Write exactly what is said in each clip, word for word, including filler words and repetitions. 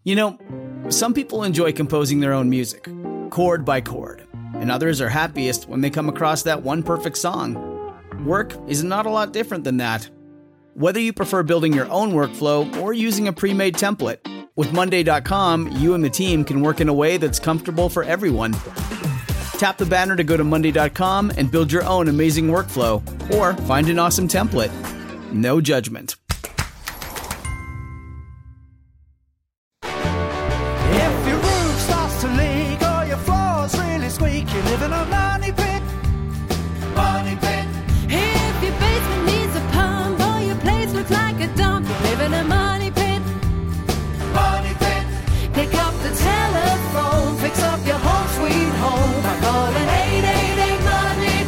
You know, some people enjoy composing their own music, chord by chord, and others are happiest when they come across that one perfect song. Work is not a lot different than that. Whether you prefer building your own workflow or using a pre-made template, with Monday dot com, you and the team can work in a way that's comfortable for everyone. Tap the banner to go to Monday dot com and build your own amazing workflow, or find an awesome template. No judgment. If your roof starts to leak or your floor's really squeak, you live in a money pit. Money pit. If your basement needs a pump or your place looks like a dump, you live in a money pit. Money pit. Pick up the telephone, fix up your home sweet home by calling eight eight eight Money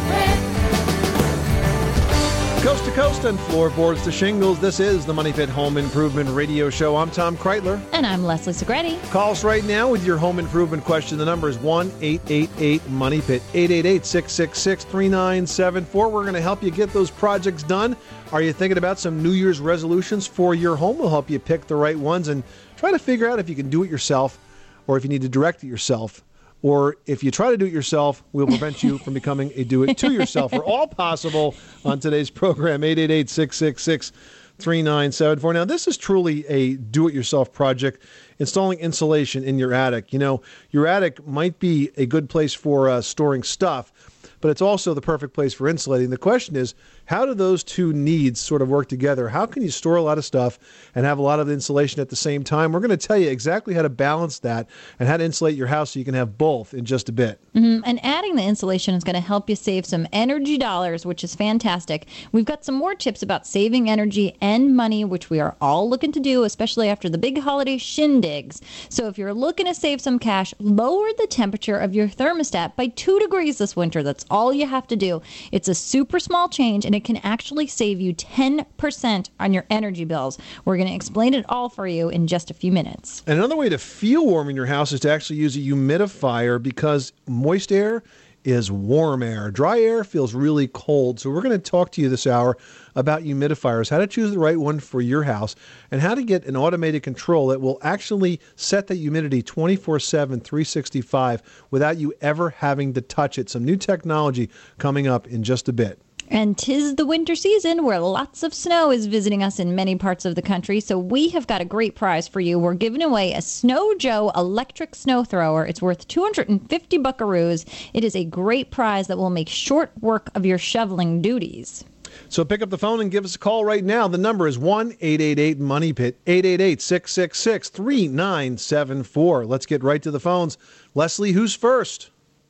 Pit. Coast to coast and floorboards to shingles, this is the Money Pit Home Improvement Radio Show. I'm Tom Kreitler. And I'm Leslie Segretti. Call us right now with your home improvement question. The number is one eight eight eight Money Pit, eight eight eight, six six six, three nine seven four. We're going to help you get those projects done. Are you thinking about some New Year's resolutions for your home? We'll help you pick the right ones and try to figure out if you can do it yourself or if you need to direct it yourself. Or if you try to do it yourself, we'll prevent you from becoming a do-it-to-yourself. We're all possible on today's program, eight eight eight, six six six, three nine seven four. Now, this is truly a do-it-yourself project, installing insulation in your attic. You know, your attic might be a good place for uh, storing stuff, but it's also the perfect place for insulating. The question is, how do those two needs sort of work together? How can you store a lot of stuff and have a lot of insulation at the same time? We're going to tell you exactly how to balance that and how to insulate your house so you can have both in just a bit. Mm-hmm. And adding the insulation is going to help you save some energy dollars, which is fantastic. We've got some more tips about saving energy and money, which we are all looking to do, especially after the big holiday shindigs. So if you're looking to save some cash, lower the temperature of your thermostat by two degrees this winter. That's all you have to do. It's a super small change, and it can actually save you ten percent on your energy bills. We're going to explain it all for you in just a few minutes. And another way to feel warm in your house is to actually use a humidifier, because moist air is warm air. Dry air feels really cold. So we're going to talk to you this hour about humidifiers, how to choose the right one for your house, and how to get an automated control that will actually set the humidity twenty-four seven, three sixty-five without you ever having to touch it. Some new technology coming up in just a bit. And 'tis the winter season where lots of snow is visiting us in many parts of the country, so we have got a great prize for you. We're giving away a Snow Joe electric snow thrower. It's worth two hundred fifty buckaroos. It is a great prize that will make short work of your shoveling duties. So pick up the phone and give us a call right now. The number is one eight eight eight Money Pit, eight eight eight, six six six, three nine seven four. Let's get right to the phones. Leslie, who's first?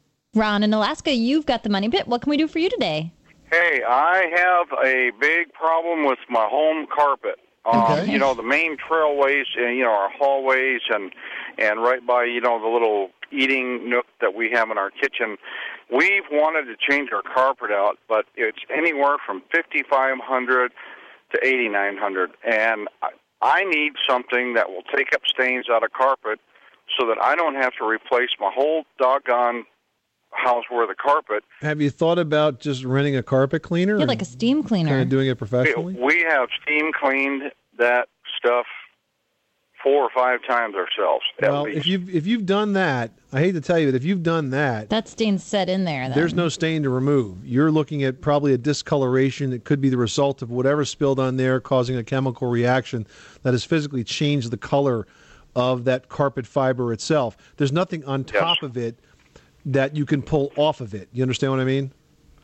Ron in Alaska, you've got the Money Pit. What can we do for you today? Hey, I have a big problem with my home carpet. Um, Okay. You know, the main trailways, uh, you know, our hallways and and right by, you know, the little eating nook that we have in our kitchen. We've wanted to change our carpet out, but it's anywhere from fifty-five hundred to eighty-nine hundred. And I, I need something that will take up stains out of carpet so that I don't have to replace my whole doggone house worth of carpet. Have you thought about just renting a carpet cleaner? Yeah, like a steam cleaner. Kind of doing it professionally? We have steam cleaned that stuff four or five times ourselves, at Well, least. if you've, if you've done that, I hate to tell you, but if you've done that, That stain's set in there, then. there's no stain to remove. You're looking at probably a discoloration. It could be the result of whatever spilled on there, causing a chemical reaction that has physically changed the color of that carpet fiber itself. There's nothing on top Yes. of it that you can pull off of it. You understand what I mean?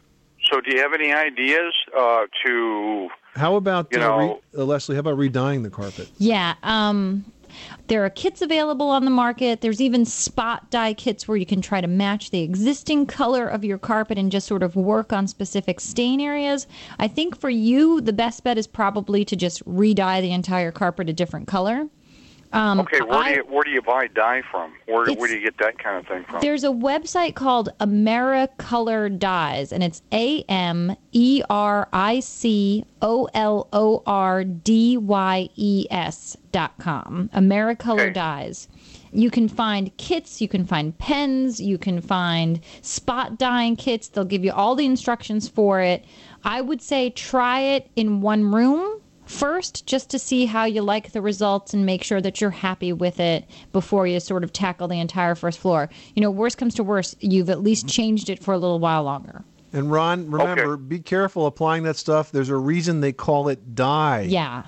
So do you have any ideas uh, to... How about, You uh, re- know- uh, Leslie, how about redying the carpet? Yeah, um, there are kits available on the market. There's even spot dye kits where you can try to match the existing color of your carpet and just sort of work on specific stain areas. I think for you, the best bet is probably to just re-dye the entire carpet a different color. Um, Okay, where I- do you where do you buy dye from? Where It's- where do you get that kind of thing from? There's a website called AmeriColor Dyes, and it's A M E R I C O L O R D Y E S dot com. AmeriColor Okay. Dyes. You can find kits, you can find pens, you can find spot dyeing kits. They'll give you all the instructions for it. I would say try it in one room first just to see how you like the results and make sure that you're happy with it before you sort of tackle the entire first floor. You know, worst comes to worst, you've at least changed it for a little while longer. And Ron, remember, Okay. be careful applying that stuff. There's a reason they call it dye. Yeah.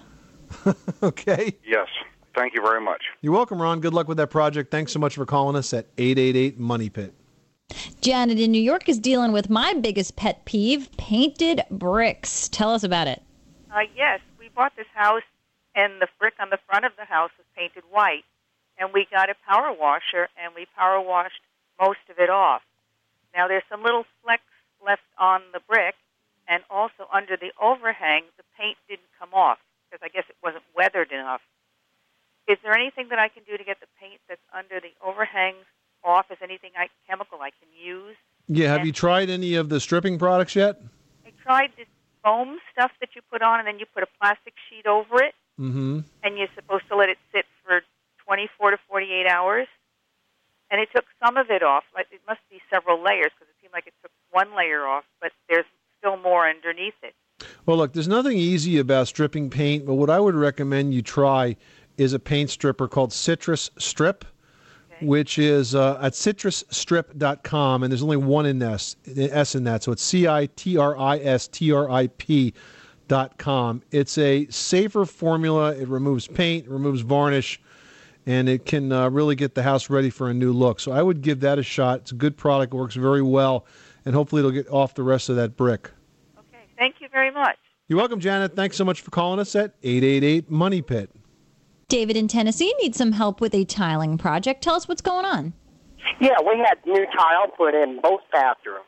Okay? Yes. Thank you very much. You're welcome, Ron. Good luck with that project. Thanks so much for calling us at eight eight eight Money Pit. Janet in New York is dealing with my biggest pet peeve, painted bricks. Tell us about it. Uh, yes, we bought this house, and the brick on the front of the house was painted white. And we got a power washer, and we power washed most of it off. Now, there's some little flecks left on the brick, and also under the overhang, the paint didn't come off, because I guess it wasn't weathered enough. Is there anything that I can do to get the paint that's under the overhangs off? Is anything I, chemical I can use? Yeah, have And- you tried any of the stripping products yet? I tried this foam stuff that you put on, and then you put a plastic sheet over it, Mm-hmm. and you're supposed to let it sit for twenty-four to forty-eight hours. And it took some of it off. Like, it must be several layers, because it seemed like it took one layer off, but there's still more underneath it. Well, look, there's nothing easy about stripping paint, but what I would recommend you try is a paint stripper called Citrus Strip, Okay. which is uh, at citrus strip dot com, and there's only one in S, S in that, so it's C I T R I S T R I P dot com. It's a safer formula. It removes paint, it removes varnish, and it can uh, really get the house ready for a new look. So I would give that a shot. It's a good product, works very well, and hopefully it'll get off the rest of that brick. Okay, thank you very much. You're welcome, Janet. Thanks so much for calling us at eight eight eight Money Pit. David in Tennessee needs some help with a tiling project. Tell us what's going on. Yeah, we had new tile put in both bathrooms,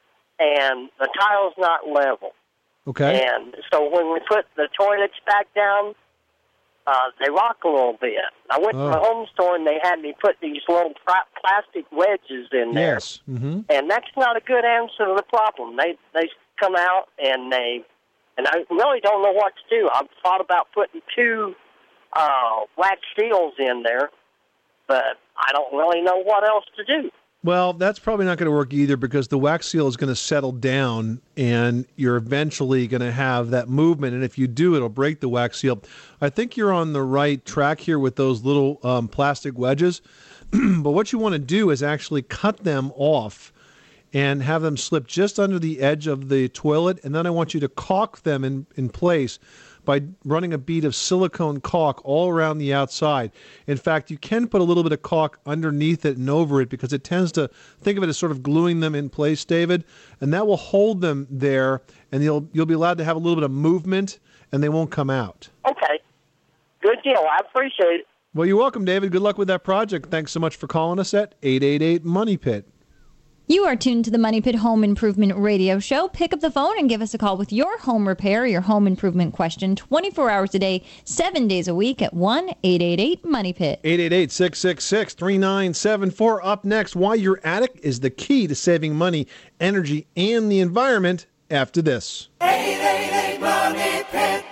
and the tile's not level. Okay. And so when we put the toilets back down, uh, they rock a little bit. I went Oh. to the home store, and they had me put these little pla- plastic wedges in there. Yes. Mm-hmm. And that's not a good answer to the problem. They they come out, and they, and I really don't know what to do. I've thought about putting two uh, wax seals in there, but I don't really know what else to do. Well, that's probably not going to work either because the wax seal is going to settle down and you're eventually going to have that movement. And if you do, it'll break the wax seal. I think you're on the right track here with those little um, plastic wedges. But what you want to do is actually cut them off and have them slip just under the edge of the toilet. And then I want you to caulk them in, in place by running a bead of silicone caulk all around the outside. In fact, you can put a little bit of caulk underneath it and over it because it tends to, think of it as sort of gluing them in place, David, and that will hold them there, and you'll you'll be allowed to have a little bit of movement, and they won't come out. Okay. Good deal. I appreciate it. Well, you're welcome, David. Good luck with that project. Thanks so much for calling us at eight eight eight Money Pit. You are tuned to the Money Pit Home Improvement Radio Show. Pick up the phone and give us a call with your home repair, your home improvement question, twenty-four hours a day, seven days a week at one eight eight eight Money Pit. eight eight eight, six six six, three nine seven four. Up next, why your attic is the key to saving money, energy, and the environment after this. eight eight eight Money Pit.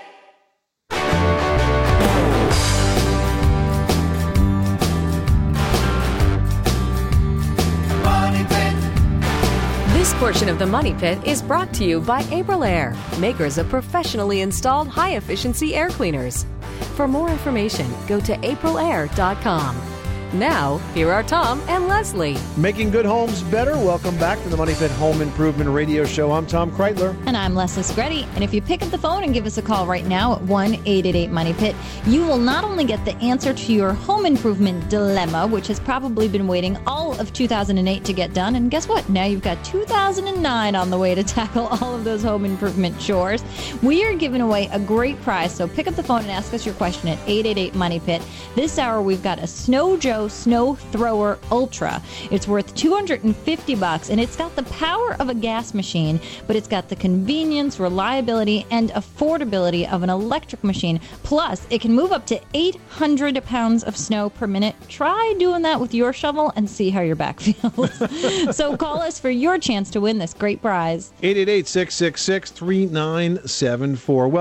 Money Pit. This portion of the Money Pit is brought to you by Aprilaire, makers of professionally installed high-efficiency air cleaners. For more information, go to aprilaire dot com. Now, here are Tom and Leslie. Making good homes better. Welcome back to the Money Pit Home Improvement Radio Show. I'm Tom Kreitler. And I'm Leslie Screddy. And if you pick up the phone and give us a call right now at one eight eight eight Money Pit, you will not only get the answer to your home improvement dilemma, which has probably been waiting all of two thousand eight to get done. And guess what? Now you've got two thousand nine on the way to tackle all of those home improvement chores. We are giving away a great prize. So pick up the phone and ask us your question at eight eight eight Money Pit. This hour, we've got a Snow Joe Snow Thrower Ultra. It's worth two hundred fifty bucks, and it's got the power of a gas machine, but it's got the convenience, reliability, and affordability of an electric machine. Plus, it can move up to eight hundred pounds of snow per minute. Try doing that with your shovel and see how your back feels. So call us for your chance to win this great prize. eight eight eight, six six six, three nine seven four. Well,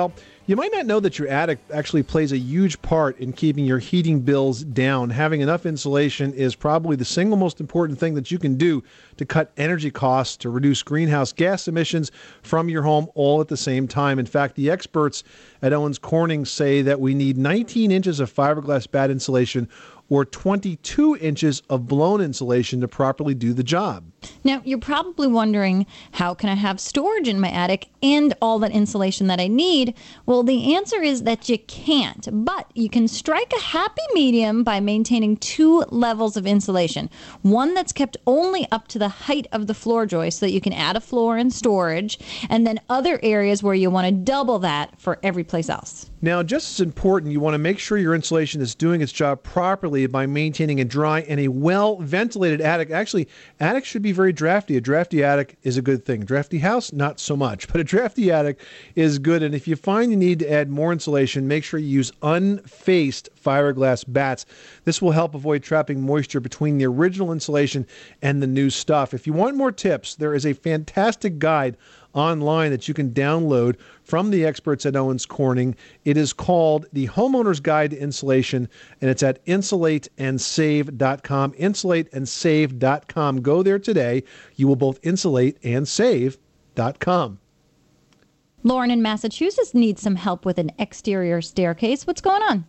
You might not know that your attic actually plays a huge part in keeping your heating bills down. Having enough insulation is probably the single most important thing that you can do to cut energy costs, to reduce greenhouse gas emissions from your home all at the same time. In fact, the experts at Owens Corning say that we need nineteen inches of fiberglass bat insulation or twenty-two inches of blown insulation to properly do the job. Now, you're probably wondering, how can I have storage in my attic and all that insulation that I need? Well, the answer is that you can't, but you can strike a happy medium by maintaining two levels of insulation. One that's kept only up to the height of the floor joist so that you can add a floor and storage, and then other areas where you want to double that for every place else. Now, just as important, you want to make sure your insulation is doing its job properly by maintaining a dry and a well-ventilated attic. Actually, attics should be very drafty. A drafty attic is a good thing. Drafty house, not so much. But a drafty attic is good. And if you find you need to add more insulation, make sure you use unfaced fiberglass bats. This will help avoid trapping moisture between the original insulation and the new stuff. If you want more tips, there is a fantastic guide online that you can download from the experts at Owens Corning. It is called The Homeowner's Guide to Insulation, and it's at insulate and save dot com. insulate and save dot com. Go there today. You will both insulate and save dot com. Lauren in Massachusetts needs some help with an exterior staircase. What's going on?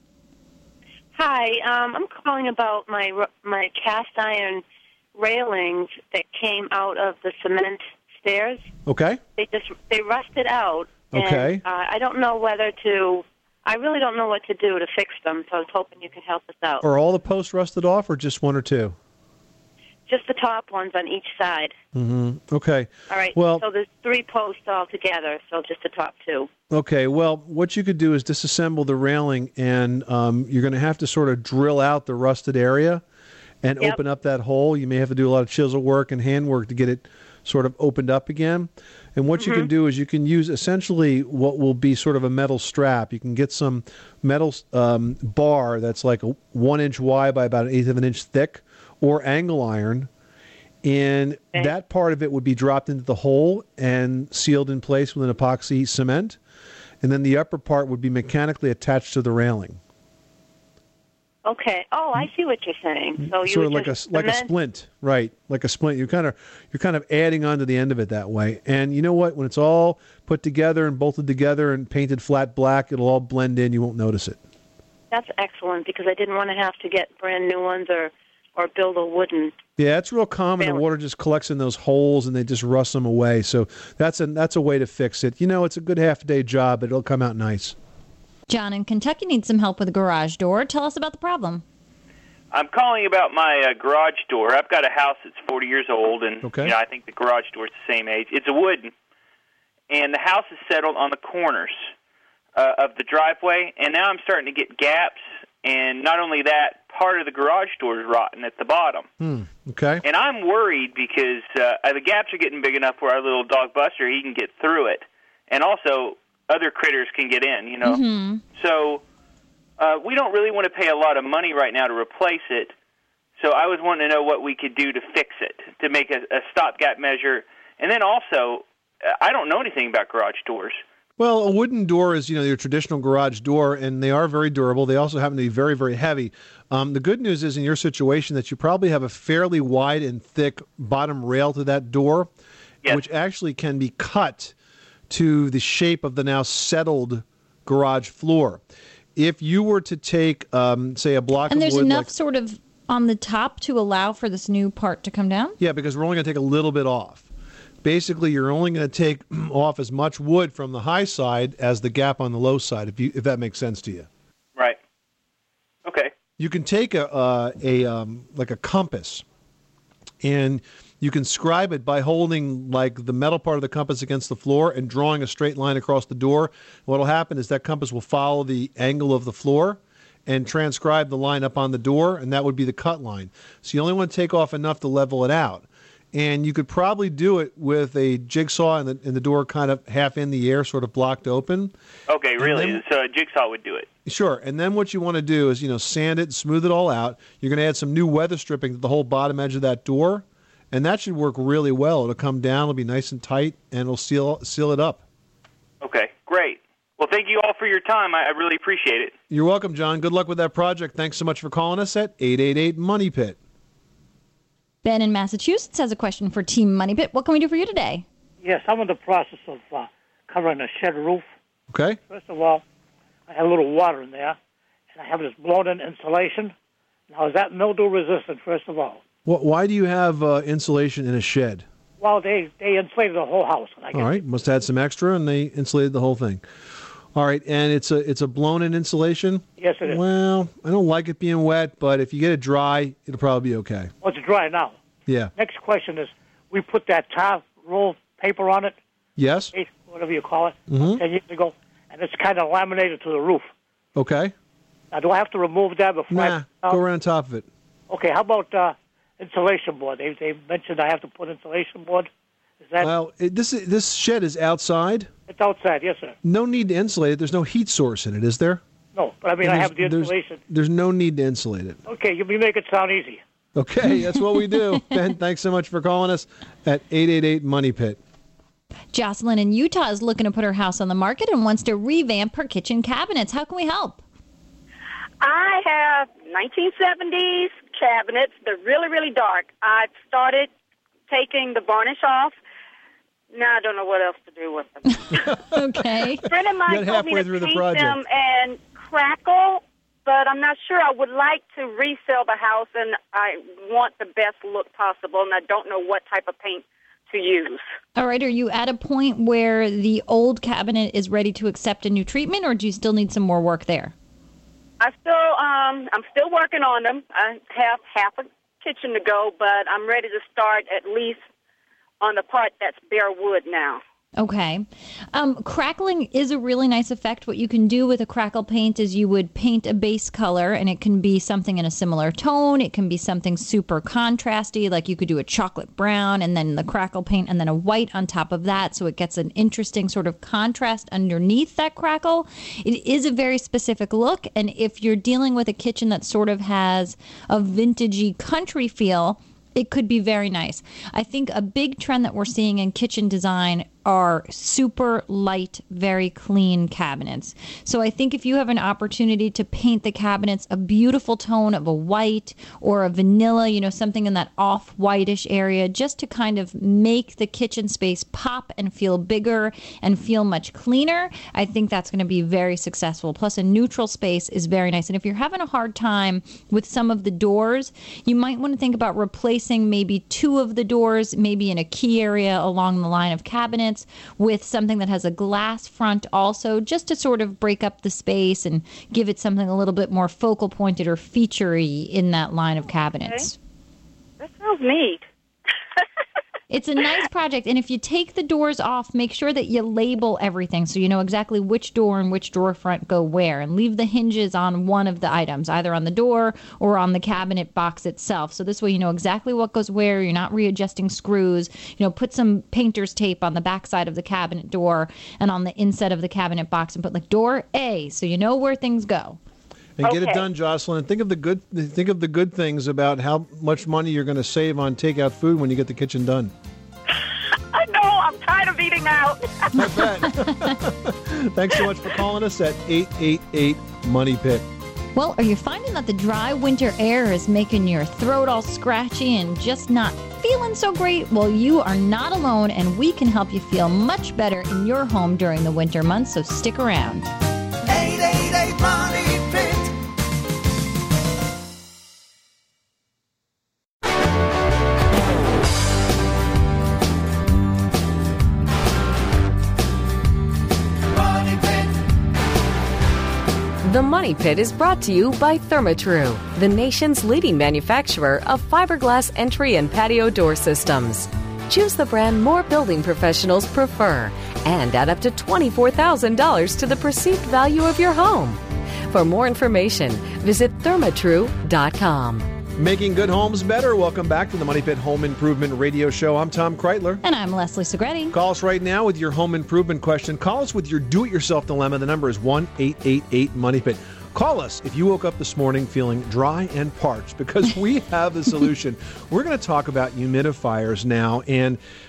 Hi, um, I'm calling about my my cast iron railings that came out of the cement stairs. Okay. They just they rusted out. Okay. And, uh, I don't know whether to. I really don't know what to do to fix them. So I was hoping you could help us out. Are all the posts rusted off, or just one or two? Just the top ones on each side. Mm-hmm. Okay. All right. Well, so there's three posts all together. So just the top two. Okay, well, what you could do is disassemble the railing, and um, you're going to have to sort of drill out the rusted area and Yep. open up that hole. You may have to do a lot of chisel work and hand work to get it sort of opened up again. And what you can do is you can use essentially what will be sort of a metal strap. You can get some metal um, bar that's like a one inch wide by about an eighth of an inch thick, or angle iron, and that part of it would be dropped into the hole and sealed in place with an epoxy cement, and then the upper part would be mechanically attached to the railing. Okay. Oh, I see what you're saying. So you sort of would like a just like a cement- splint, right? Like a splint. You're kind of you're kind of adding onto the end of it that way. And you know what? When it's all put together and bolted together and painted flat black, it'll all blend in. You won't notice it. That's excellent, because I didn't want to have to get brand new ones or or build a wooden. Yeah, it's real common. The water just collects in those holes and they just rust them away. So that's a that's a way to fix it. You know, it's a good half a day job, but it'll come out nice. John in Kentucky needs some help with a garage door. Tell us about the problem. I'm calling about my uh, garage door. I've got a house that's forty years old, and okay. you know, I think the garage door is the same age. It's a wooden, and the house is settled on the corners uh, of the driveway, and now I'm starting to get gaps, and not only that, part of the garage door is rotten at the bottom. Hmm. Okay. And I'm worried because uh, the gaps are getting big enough where our little dog Buster, he can get through it, and also other critters can get in, you know. Mm-hmm. So uh, we don't really want to pay a lot of money right now to replace it. So I was wanting to know what we could do to fix it, to make a, a stopgap measure. And then also, uh, I don't know anything about garage doors. Well, a wooden door is, you know, your traditional garage door, and they are very durable. They also happen to be very, very heavy. Um, the good news is in your situation that you probably have a fairly wide and thick bottom rail to that door, yes. which actually can be cut to the shape of the now settled garage floor. If you were to take, um, say, a block And of there's wood... enough like, sort of on the top to allow for this new part to come down? Yeah, because we're only going to take a little bit off. Basically, you're only going to take off as much wood from the high side as the gap on the low side, if you if that makes sense to you. Right. Okay. You can take a uh, a um, like a compass, and you can scribe it by holding like the metal part of the compass against the floor and drawing a straight line across the door. What will happen is that compass will follow the angle of the floor and transcribe the line up on the door, and that would be the cut line. So you only want to take off enough to level it out. And you could probably do it with a jigsaw and the, and the door kind of half in the air, sort of blocked open. Okay, And really? then- so a jigsaw would do it. Sure. And then what you want to do is, you know, sand it, smooth it all out. You're going to add some new weather stripping to the whole bottom edge of that door, and that should work really well. It'll come down, it'll be nice and tight, and it'll seal seal it up. Okay, great. Well, thank you all for your time. I, I really appreciate it. You're welcome, John. Good luck with that project. Thanks so much for calling us at eight eight eight Money Pit. Ben in Massachusetts has a question for Team Money Pit. What can we do for you today? Yes, I'm in the process of uh, covering a shed roof. Okay. First of all, I have a little water in there, and I have this blown-in insulation. Now, is that mildew-resistant, first of all? Well, why do you have uh, insulation in a shed? Well, they, they insulated the whole house. And I All right, must have had some extra, and they insulated the whole thing. All right, and it's a it's a blown-in insulation? Yes, it is. Well, I don't like it being wet, but if you get it dry, it'll probably be okay. Well, it's dry now. Yeah. Next question is, we put that tar roll paper on it. Yes. Whatever you call it, Mhm. ten years ago, and it's kind of laminated to the roof. Okay. Now, do I have to remove that before Nah, I... go around top of it. Okay, how about uh, insulation board? They they mentioned I have to put insulation board. Is that... Well, it, this this shed is outside. It's outside, yes, sir. No need to insulate it. There's no heat source in it, is there? No, but I mean, And I there's- have the there's- insulation. There's no need to insulate it. Okay, you make it sound easy. Okay, that's what we do. Ben, thanks so much for calling us at eight eight eight Money Pit. Jocelyn in Utah is looking to put her house on the market and wants to revamp her kitchen cabinets. How can we help? I have nineteen seventies cabinets. They're really, really dark. I've started taking the varnish off. Now I don't know what else to do with them. Okay. A friend of mine You got told me halfway to through the paint project. them and crackle, but I'm not sure. I would like to resell the house, and I want the best look possible, and I don't know what type of paint to use. All right, are you at a point where the old cabinet is ready to accept a new treatment, or do you still need some more work there? I still, um, I'm still working on them. I have half a kitchen to go, but I'm ready to start at least on the part that's bare wood now. Okay. Um, crackling is a really nice effect. What you can do with a crackle paint is you would paint a base color, and it can be something in a similar tone. It can be something super contrasty, like you could do a chocolate brown and then the crackle paint and then a white on top of that, so it gets an interesting sort of contrast underneath that crackle. It is a very specific look, and if you're dealing with a kitchen that sort of has a vintagey country feel, it could be very nice. I think a big trend that we're seeing in kitchen design are super light, very clean cabinets. So I think if you have an opportunity to paint the cabinets a beautiful tone of a white or a vanilla, you know, something in that off-whitish area, just to kind of make the kitchen space pop and feel bigger and feel much cleaner, I think that's going to be very successful. Plus, a neutral space is very nice. And if you're having a hard time with some of the doors, you might want to think about replacing maybe two of the doors, maybe in a key area along the line of cabinets, with something that has a glass front also, just to sort of break up the space and give it something a little bit more focal pointed or featurey in that line of cabinets. Okay. That sounds neat. It's a nice project, and if you take the doors off, make sure that you label everything so you know exactly which door and which drawer front go where, and leave the hinges on one of the items, either on the door or on the cabinet box itself. So this way you know exactly what goes where, you're not readjusting screws. You know, put some painter's tape on the backside of the cabinet door and on the inside of the cabinet box and put like door A so you know where things go. And get Okay. it done, Jocelyn. Think of the good. Think of the good things about how much money you're going to save on takeout food when you get the kitchen done. I know. I'm tired of eating out. I bet. Thanks so much for calling us at eight eight eight Money Pit. Well, are you finding that the dry winter air is making your throat all scratchy and just not feeling so great? Well, you are not alone, and we can help you feel much better in your home during the winter months, so stick around. eight eight eight Money Pit. Money Pit. The Money Pit is brought to you by Therma-Tru, the nation's leading manufacturer of fiberglass entry and patio door systems. Choose the brand more building professionals prefer and add up to twenty-four thousand dollars to the perceived value of your home. For more information, visit thermatru dot com. Making good homes better. Welcome back to the Money Pit Home Improvement Radio Show. I'm Tom Kreitler. And I'm Leslie Segretti. Call us right now with your home improvement question. Call us with your do-it-yourself dilemma. The number is one eight eight eight Money Pit. Call us if you woke up this morning feeling dry and parched, because we have the solution. We're going to talk about humidifiers now, and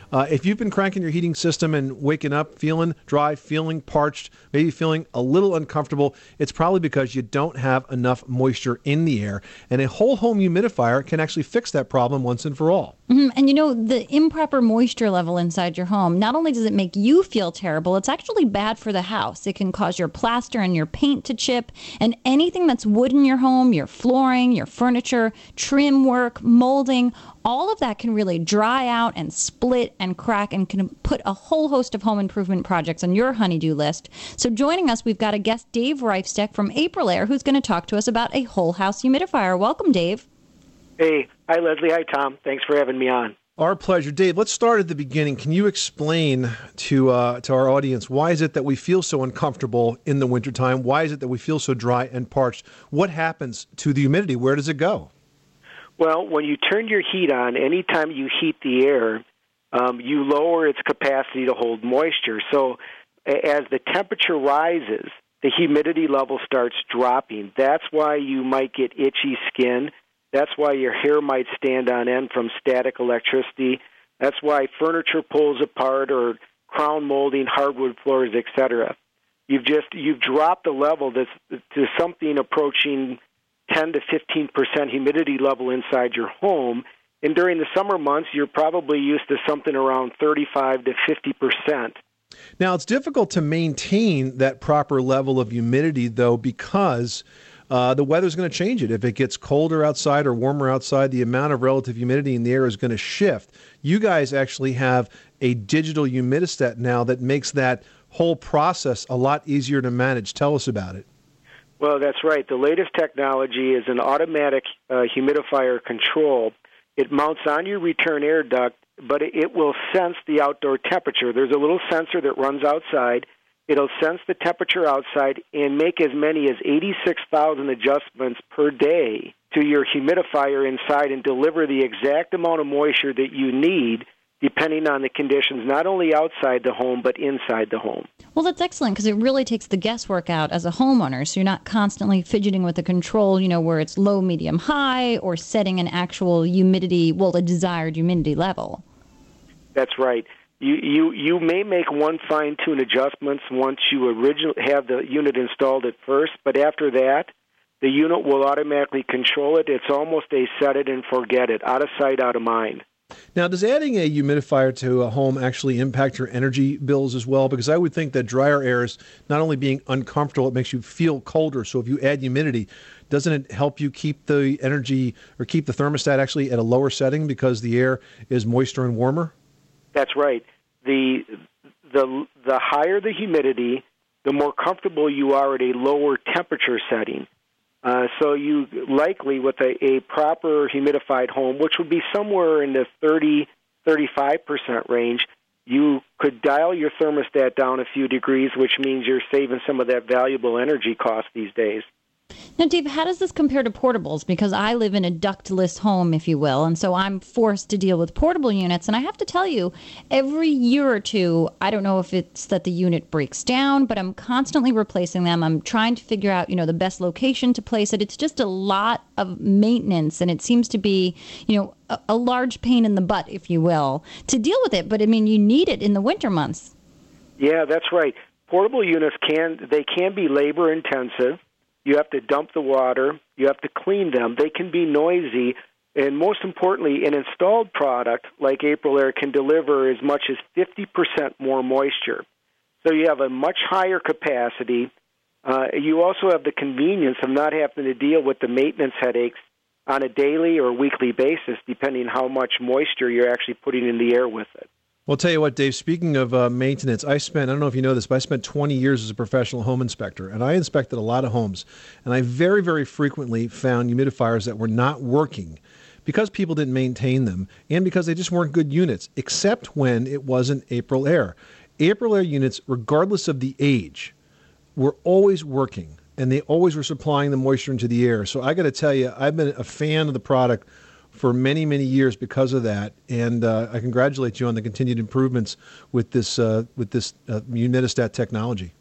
Uh, if you've been cranking your heating system and waking up feeling dry, feeling parched, maybe feeling a little uncomfortable, it's probably because you don't have enough moisture in the air. And a whole home humidifier can actually fix that problem once and for all. Mm-hmm. And you know, the improper moisture level inside your home, not only does it make you feel terrible, it's actually bad for the house. It can cause your plaster and your paint to chip, and anything that's wood in your home, your flooring, your furniture, trim work, molding, all of that can really dry out and split and crack and can put a whole host of home improvement projects on your honey-do list. So joining us, we've got a guest, Dave Reifsteck from Aprilaire, who's going to talk to us about a whole house humidifier. Welcome, Dave. Hey. Hi, Leslie. Hi, Tom. Thanks for having me on. Our pleasure. Dave, let's start at the beginning. Can you explain to uh, to our audience, why is it that we feel so uncomfortable in the wintertime? Why is it that we feel so dry and parched? What happens to the humidity? Where does it go? Well, when you turn your heat on, anytime you heat the air, um, you lower its capacity to hold moisture. So as the temperature rises, the humidity level starts dropping. That's why you might get itchy skin. That's why your hair might stand on end from static electricity. That's why furniture pulls apart or crown molding, hardwood floors, et cetera. You've just you've dropped the level that's, to something approaching ten to fifteen percent humidity level inside your home. And during the summer months, you're probably used to something around thirty-five to fifty percent. Now, it's difficult to maintain that proper level of humidity, though, because Uh, the weather's going to change it. If it gets colder outside or warmer outside, the amount of relative humidity in the air is going to shift. You guys actually have a digital humidistat now that makes that whole process a lot easier to manage. Tell us about it. Well, that's right. The latest technology is an automatic uh, humidifier control. It mounts on your return air duct, but it will sense the outdoor temperature. There's a little sensor that runs outside. It'll sense the temperature outside and make as many as eighty-six thousand adjustments per day to your humidifier inside and deliver the exact amount of moisture that you need depending on the conditions, not only outside the home, but inside the home. Well, that's excellent because it really takes the guesswork out as a homeowner. So you're not constantly fidgeting with the control, you know, where it's low, medium, high, or setting an actual humidity, well, a desired humidity level. That's right. You, you you may make one fine-tune adjustments once you originally have the unit installed at first, but after that, the unit will automatically control it. It's almost a set it and forget it, out of sight, out of mind. Now, does adding a humidifier to a home actually impact your energy bills as well? Because I would think that drier air is not only being uncomfortable, it makes you feel colder. So if you add humidity, doesn't it help you keep the energy or keep the thermostat actually at a lower setting because the air is moister and warmer? That's right. The the the higher the humidity, the more comfortable you are at a lower temperature setting. Uh, so you likely, with a, a proper humidified home, which would be somewhere in the thirty, thirty-five percent range, you could dial your thermostat down a few degrees, which means you're saving some of that valuable energy cost these days. Now, Dave, how does this compare to portables? Because I live in a ductless home, if you will, and so I'm forced to deal with portable units. And I have to tell you, every year or two, I don't know if it's that the unit breaks down, but I'm constantly replacing them. I'm trying to figure out, you know, the best location to place it. It's just a lot of maintenance, and it seems to be, you know, a, a large pain in the butt, if you will, to deal with it. But, I mean, you need it in the winter months. Yeah, that's right. Portable units can, they can be labor-intensive. You have to dump the water. You have to clean them. They can be noisy. And most importantly, an installed product like Aprilaire can deliver as much as fifty percent more moisture. So you have a much higher capacity. Uh, you also have the convenience of not having to deal with the maintenance headaches on a daily or weekly basis, depending how much moisture you're actually putting in the air with it. Well, I'll tell you what, Dave, speaking of uh, maintenance, I spent, I don't know if you know this, but I spent twenty years as a professional home inspector, and I inspected a lot of homes, and I very, very frequently found humidifiers that were not working because people didn't maintain them and because they just weren't good units, except when it wasn't Aprilaire. Aprilaire units, regardless of the age, were always working, and they always were supplying the moisture into the air. So I got to tell you, I've been a fan of the product for many, many years because of that, and uh, I congratulate you on the continued improvements with this uh, with this uh, Humidistat technology.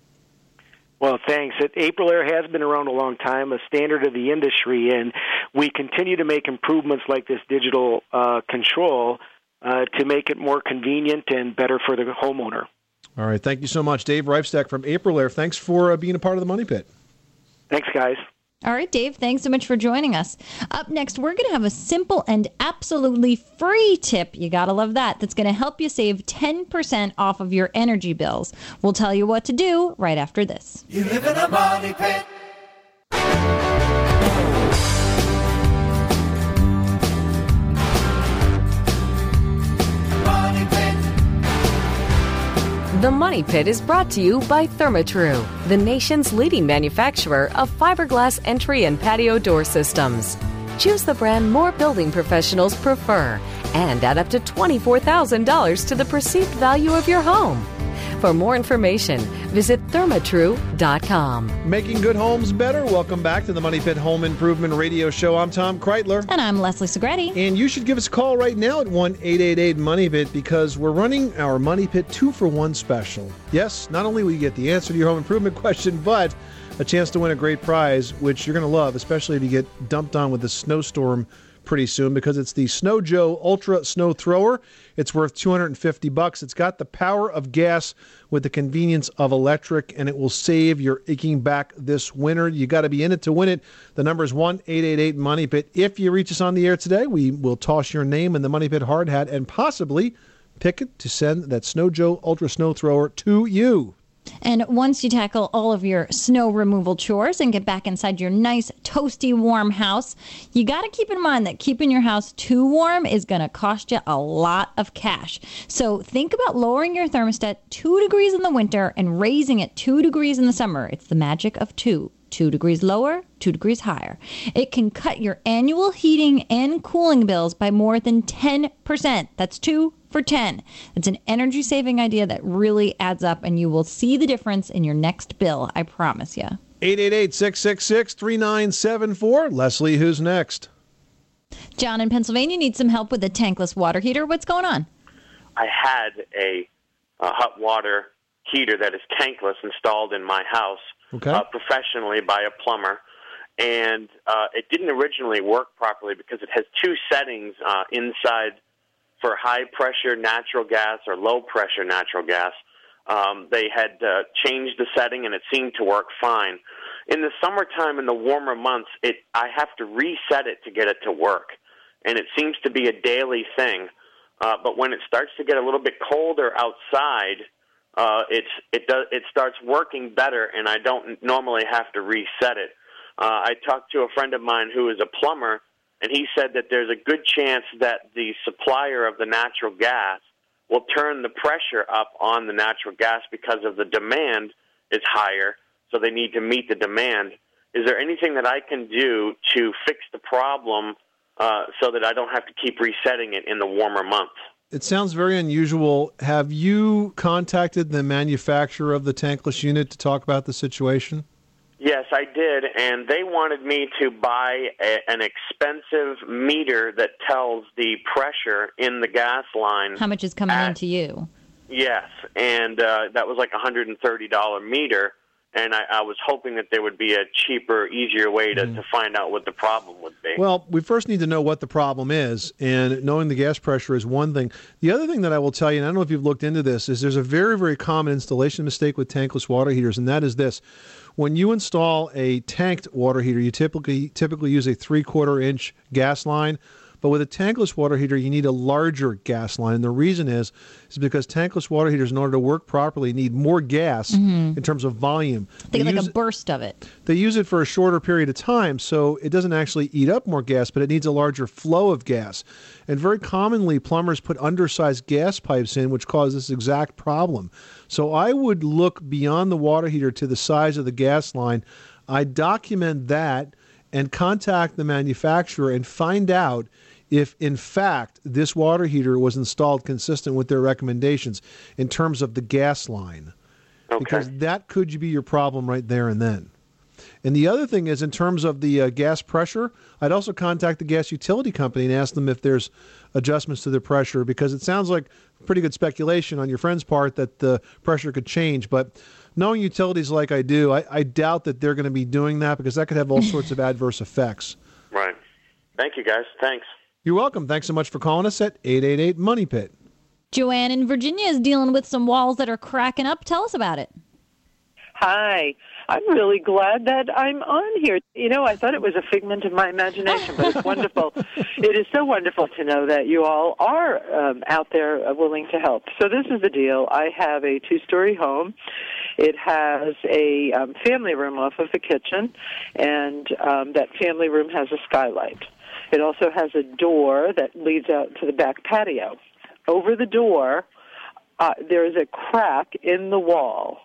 Well, thanks. Aprilaire has been around a long time, a standard of the industry, and we continue to make improvements like this digital uh, control uh, to make it more convenient and better for the homeowner. All right. Thank you so much, Dave Reifstack from April Air. Thanks for uh, being a part of the Money Pit. Thanks, guys. All right, Dave, thanks so much for joining us. Up next, we're going to have a simple and absolutely free tip, you got to love that, that's going to help you save ten percent off of your energy bills. We'll tell you what to do right after this. You live in a money pit. Money pit. The Money Pit is brought to you by Therma-Tru, the nation's leading manufacturer of fiberglass entry and patio door systems. Choose the brand more building professionals prefer and add up to twenty-four thousand dollars to the perceived value of your home. For more information, visit thermatru dot com. Making good homes better. Welcome back to the Money Pit Home Improvement Radio Show. I'm Tom Kreitler. And I'm Leslie Segretti. And you should give us a call right now at one eight eight eight money pit because we're running our Money Pit two for one special. Yes, not only will you get the answer to your home improvement question, but a chance to win a great prize, which you're going to love, especially if you get dumped on with the snowstorm pretty soon, because it's the Snow Joe Ultra Snow Thrower. It's worth two hundred fifty bucks. It's got the power of gas with the convenience of electric, and it will save your aching back this winter. You got to be in it to win it. The number is one eight eight eight money pit. If you reach us on the air today, we will toss your name in the Money Pit hard hat and possibly pick it to send that Snow Joe Ultra Snow Thrower to you. And once you tackle all of your snow removal chores and get back inside your nice, toasty, warm house, you got to keep in mind that keeping your house too warm is going to cost you a lot of cash. So think about lowering your thermostat two degrees in the winter and raising it two degrees in the summer. It's the magic of two. Two degrees lower, two degrees higher. It can cut your annual heating and cooling bills by more than ten percent. That's two for ten. It's an energy-saving idea that really adds up, and you will see the difference in your next bill, I promise you. eight eight eight, six six six, three nine seven four. Leslie, who's next? John in Pennsylvania needs some help with a tankless water heater. What's going on? I had a, a hot water heater that is tankless installed in my house. Okay. Uh, professionally by a plumber, and uh, it didn't originally work properly because it has two settings uh, inside for high-pressure natural gas or low-pressure natural gas. Um, they had uh, changed the setting, and it seemed to work fine. In the summertime, in the warmer months, it I have to reset it to get it to work, and it seems to be a daily thing. Uh, but when it starts to get a little bit colder outside, Uh, it's it does it starts working better, and I don't normally have to reset it. Uh, I talked to a friend of mine who is a plumber, and he said that there's a good chance that the supplier of the natural gas will turn the pressure up on the natural gas because of the demand is higher, so they need to meet the demand. Is there anything that I can do to fix the problem uh, so that I don't have to keep resetting it in the warmer months? It sounds very unusual. Have you contacted the manufacturer of the tankless unit to talk about the situation? Yes, I did, and they wanted me to buy a, an expensive meter that tells the pressure in the gas line. How much is coming at, into you? Yes, and uh, that was like a one hundred thirty dollars meter, and I, I was hoping that there would be a cheaper, easier way to, mm. to find out what the problem would be. Well, we first need to know what the problem is, and knowing the gas pressure is one thing. The other thing that I will tell you, and I don't know if you've looked into this, is there's a very, very common installation mistake with tankless water heaters, and that is this. When you install a tanked water heater, you typically typically use a three-quarter inch gas line. But with a tankless water heater, you need a larger gas line. And the reason is, is because tankless water heaters, in order to work properly, need more gas mm-hmm. in terms of volume. They, they get like a it, burst of it. They use it for a shorter period of time, so it doesn't actually eat up more gas, but it needs a larger flow of gas. And very commonly, plumbers put undersized gas pipes in, which cause this exact problem. So I would look beyond the water heater to the size of the gas line. I document that and contact the manufacturer and find out if, in fact, this water heater was installed consistent with their recommendations in terms of the gas line. Okay. Because that could be your problem right there and then. And the other thing is, in terms of the uh, gas pressure, I'd also contact the gas utility company and ask them if there's adjustments to the pressure, because it sounds like pretty good speculation on your friend's part that the pressure could change. But knowing utilities like I do, I, I doubt that they're going to be doing that, because that could have all sorts of adverse effects. Right. Thank you, guys. Thanks. You're welcome. Thanks so much for calling us at eight eight eight Money Pit. Joanne in Virginia is dealing with some walls that are cracking up. Tell us about it. Hi. I'm really glad that I'm on here. You know, I thought it was a figment of my imagination, but it's wonderful. It is so wonderful to know that you all are um, out there uh, willing to help. So this is the deal. I have a two-story home. It has a um, family room off of the kitchen, and um, that family room has a skylight. It also has a door that leads out to the back patio. Over the door, uh, there is a crack in the wall,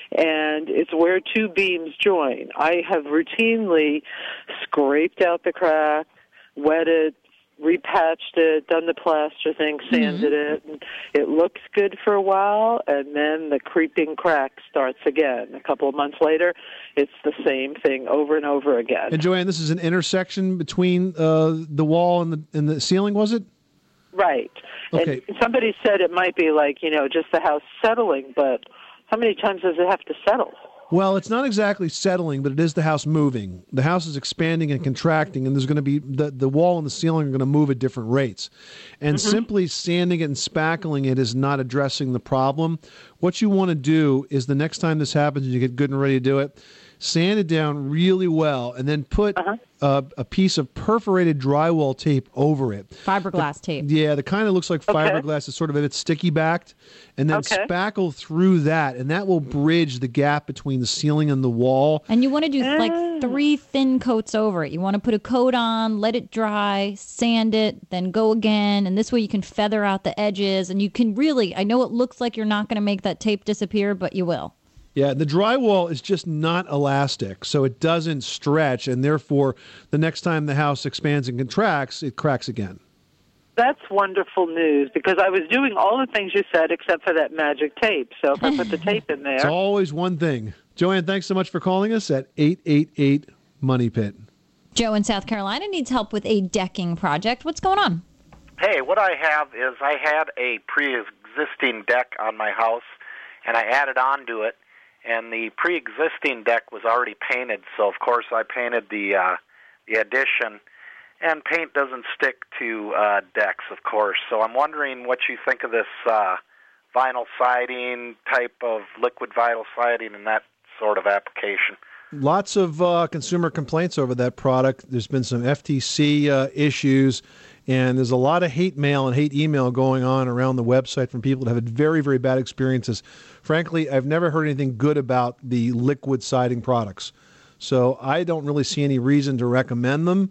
and it's where two beams join. I have routinely scraped out the crack, wetted, repatched it, done the plaster thing, sanded mm-hmm. it. And it looks good for a while, and then the creeping crack starts again. A couple of months later, it's the same thing over and over again. And Joanne, this is an intersection between uh, the wall and the and the ceiling, was it? Right. Okay. And somebody said it might be like, you know, just the house settling, but how many times does it have to settle? Well, it's not exactly settling, but it is the house moving. The house is expanding and contracting, and there's going to be the, the wall and the ceiling are going to move at different rates. And mm-hmm. simply sanding it and spackling it is not addressing the problem. What you want to do is the next time this happens and you get good and ready to do it, sand it down really well, and then put uh-huh. a, a piece of perforated drywall tape over it. Fiberglass the, tape. Yeah, the kind of looks like Okay. fiberglass. It's sort of a bit sticky backed, and then Okay. spackle through that, and that will bridge the gap between the ceiling and the wall. And you want to do like three thin coats over it. You want to put a coat on, let it dry, sand it, then go again. And this way you can feather out the edges. And you can really, I know it looks like you're not going to make that tape disappear, but you will. Yeah, the drywall is just not elastic, so it doesn't stretch, and therefore the next time the house expands and contracts, it cracks again. That's wonderful news, because I was doing all the things you said except for that magic tape. So if I put the tape in there... It's always one thing. Joanne, thanks so much for calling us at eight eight eight Money Pit. Joe in South Carolina needs help with a decking project. What's going on? Hey, what I have is I had a pre-existing deck on my house, and I added on to it, and the pre-existing deck was already painted, so of course I painted the uh, the addition, and paint doesn't stick to uh, decks, of course, so I'm wondering what you think of this uh, vinyl siding type of liquid vinyl siding and that sort of application. Lots of uh, consumer complaints over that product. There's been some F T C uh, issues, and there's a lot of hate mail and hate email going on around the website from people that have had very, very bad experiences. Frankly, I've never heard anything good about the liquid siding products. So I don't really see any reason to recommend them.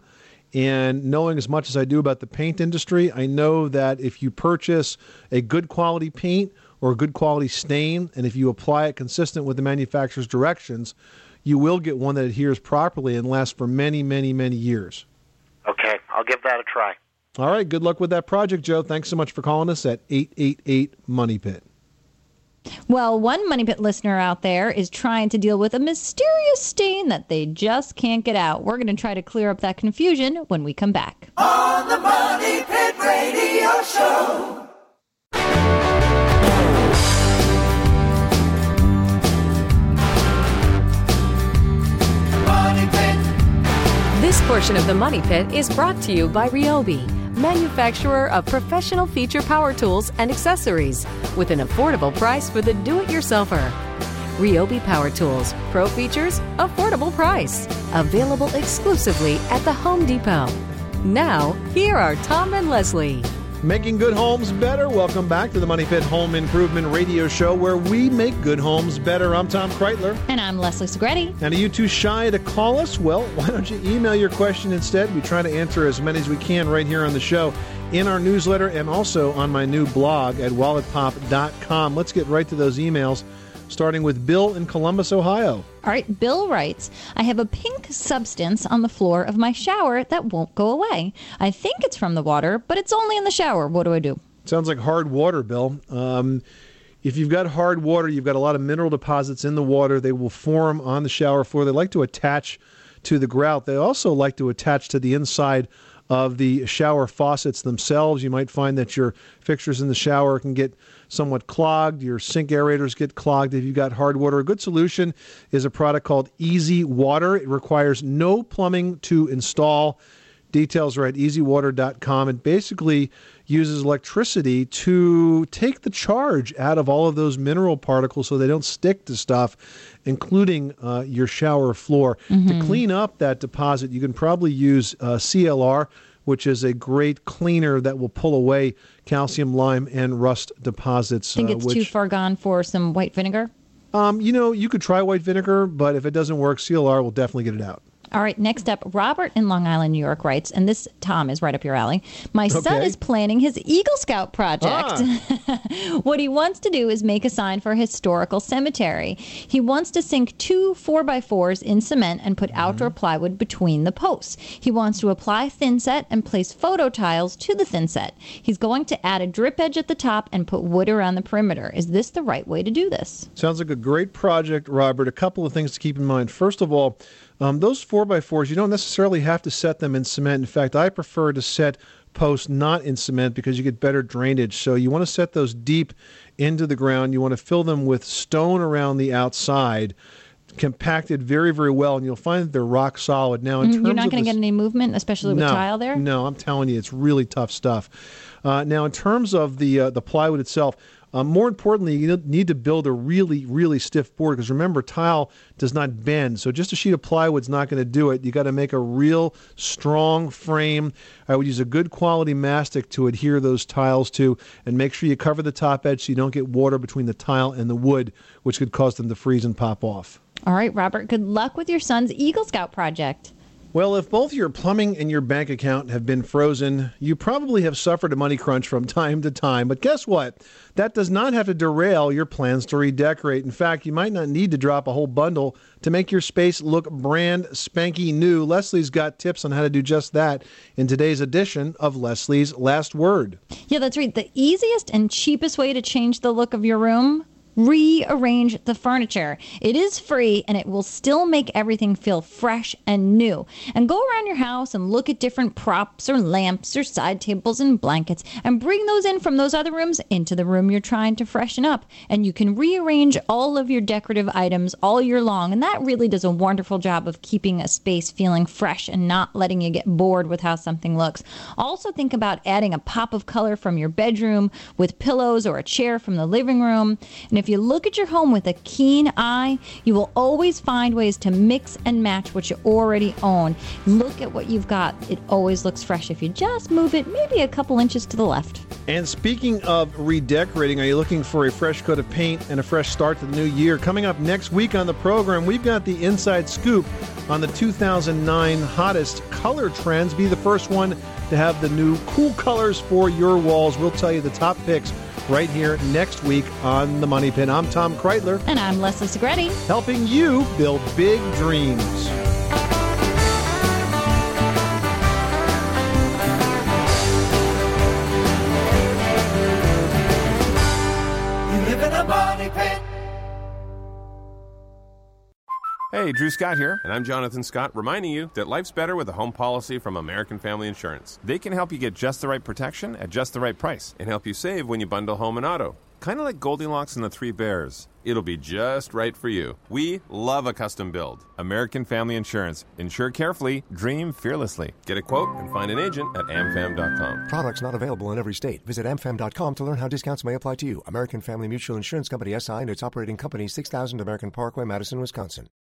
And knowing as much as I do about the paint industry, I know that if you purchase a good quality paint or a good quality stain, and if you apply it consistent with the manufacturer's directions, you will get one that adheres properly and lasts for many, many, many years. Okay, I'll give that a try. All right, good luck with that project, Joe. Thanks so much for calling us at eight eight eight Money Pit. Well, one Money Pit listener out there is trying to deal with a mysterious stain that they just can't get out. We're going to try to clear up that confusion when we come back. On the Money Pit Radio Show. Money Pit. This portion of the Money Pit is brought to you by Ryobi, manufacturer of professional feature power tools and accessories, with an affordable price for the do-it-yourselfer. Ryobi Power Tools, pro features, affordable price. Available exclusively at the Home Depot. Now, here are Tom and Leslie. Making good homes better. Welcome back to the Money Pit Home Improvement Radio Show, where we make good homes better. I'm Tom Kreitler. And I'm Leslie Segretti. And are you too shy to call us? Well, why don't you email your question instead? We try to answer as many as we can right here on the show, in our newsletter, and also on my new blog at wallet pop dot com. Let's get right to those emails, starting with Bill in Columbus, Ohio. All right, Bill writes, I have a pink substance on the floor of my shower that won't go away. I think it's from the water, but it's only in the shower. What do I do? Sounds like hard water, Bill. Um, if you've got hard water, you've got a lot of mineral deposits in the water. They will form on the shower floor. They like to attach to the grout. They also like to attach to the inside of the shower faucets themselves. You might find that your fixtures in the shower can get somewhat clogged. Your sink aerators get clogged if you've got hard water. A good solution is a product called Easy Water. It requires no plumbing to install. Details are at easy water dot com. It basically uses electricity to take the charge out of all of those mineral particles so they don't stick to stuff, including uh, your shower floor. Mm-hmm. To clean up that deposit, you can probably use uh, C L R, which is a great cleaner that will pull away calcium, lime, and rust deposits. Think it's uh, which, too far gone for some white vinegar? Um, you know, you could try white vinegar, but if it doesn't work, C L R will definitely get it out. All right, next up, Robert in Long Island, New York writes, and this, Tom, is right up your alley. My son Okay. is planning his Eagle Scout project. Ah. What he wants to do is make a sign for a historical cemetery. He wants to sink two four by fours in cement and put outdoor plywood between the posts. He wants to apply thin set and place photo tiles to the thin set. He's going to add a drip edge at the top and put wood around the perimeter. Is this the right way to do this? Sounds like a great project, Robert. A couple of things to keep in mind. First of all, um, those four by fours, you don't necessarily have to set them in cement. In fact, I prefer to set posts not in cement because you get better drainage. So you want to set those deep into the ground. You want to fill them with stone around the outside, compacted very, very well, and you'll find that they're rock solid. Now, in Mm, terms You're not of going to the get any movement, especially with no, tile there? No, I'm telling you, it's really tough stuff. Uh, now, in terms of the uh, the plywood itself, uh, more importantly, you need to build a really, really stiff board because remember, tile does not bend. So just a sheet of plywood's not going to do it. You got to make a real strong frame. I would use a good quality mastic to adhere those tiles to, and make sure you cover the top edge so you don't get water between the tile and the wood, which could cause them to freeze and pop off. All right, Robert, good luck with your son's Eagle Scout project. Well, if both your plumbing and your bank account have been frozen, you probably have suffered a money crunch from time to time. But guess what? That does not have to derail your plans to redecorate. In fact, you might not need to drop a whole bundle to make your space look brand spanky new. Leslie's got tips on how to do just that in today's edition of Leslie's Last Word. Yeah, that's right. The easiest and cheapest way to change the look of your room? Rearrange the furniture. It is free and it will still make everything feel fresh and new. And go around your house and look at different props or lamps or side tables and blankets and bring those in from those other rooms into the room you're trying to freshen up. And you can rearrange all of your decorative items all year long. And that really does a wonderful job of keeping a space feeling fresh and not letting you get bored with how something looks. Also think about adding a pop of color from your bedroom with pillows or a chair from the living room. And if you look at your home with a keen eye, you will always find ways to mix and match what you already own. Look at what you've got. It always looks fresh if you just move it maybe a couple inches to the left. And speaking of redecorating, are you looking for a fresh coat of paint and a fresh start to the new year? Coming up next week on the program, we've got the inside scoop on the two thousand nine hottest color trends. Be the first one to have the new cool colors for your walls. We'll tell you the top picks right here next week on The Money Pit. I'm Tom Kreitler. And I'm Leslie Segretti. Helping you build big dreams. You live in a money pit. Hey, Drew Scott here, and I'm Jonathan Scott, reminding you that life's better with a home policy from American Family Insurance. They can help you get just the right protection at just the right price and help you save when you bundle home and auto. Kind of like Goldilocks and the Three Bears. It'll be just right for you. We love a custom build. American Family Insurance. Insure carefully, dream fearlessly. Get a quote and find an agent at am fam dot com. Products not available in every state. Visit am fam dot com to learn how discounts may apply to you. American Family Mutual Insurance Company, S I and its operating company, six thousand American Parkway, Madison, Wisconsin.